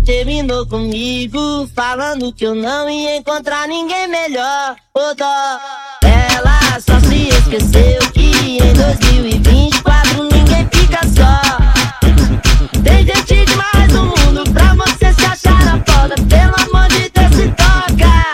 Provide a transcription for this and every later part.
terminou comigo, falando que eu não ia encontrar ninguém melhor. Ô dó, ela só se esqueceu que em 2024 ninguém fica só. Tem gente demais no mundo pra você se achar na foda. Pelo amor de Deus, se toca.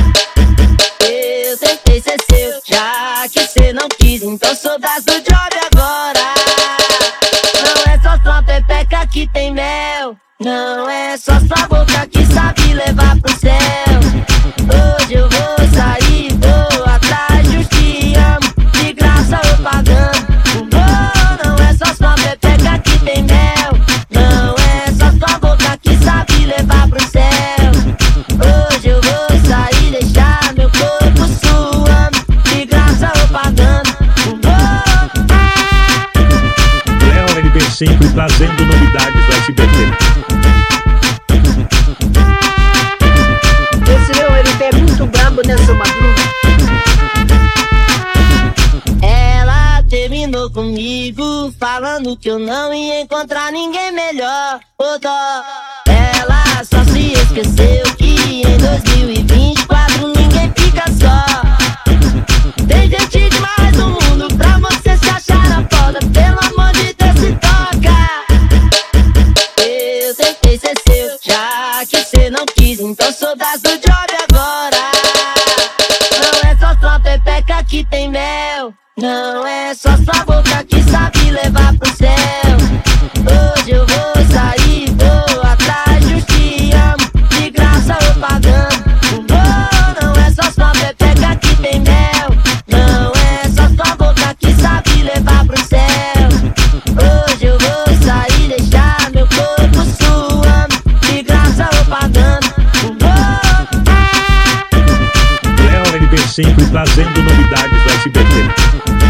Eu tentei ser seu, já que cê não quis, então sou das do job agora. Não é só sua pepeca que tem mel, não é só sua boca que sabe levar pro céu. Hoje eu vou sair, vou atrás dos que amo, de graça ou pagando. Oh, não é só sua pepeca que tem mel, não é só sua boca que sabe levar pro céu. Hoje eu vou sair, deixar meu corpo suando, de graça ou pagando. Léo LB5 trazendo novidades do SBT. Esse Léo LB é muito brabo nessa madruga. Ela terminou comigo, falando que eu não ia encontrar ninguém melhor. Ô dó, ela só se esqueceu que em 2024 ninguém fica só. Tem gente demais no mundo pra você se achar na foda. Pelo amor de Deus, se toca. Eu tentei ser seu, já que cê não quis, então sou das do job agora. Não é só sua pepeca que tem mel, não é só sua boca que sabe levar pro céu. Hoje eu vou sair, vou atrás dos que amo, de graça ou pagando. Oh, não é só sua pepeca que tem mel, não é só sua boca que sabe levar pro céu. Hoje eu vou sair, deixar meu corpo suando, de graça ou pagando. Léo LB5 trazendo novidades do SBT.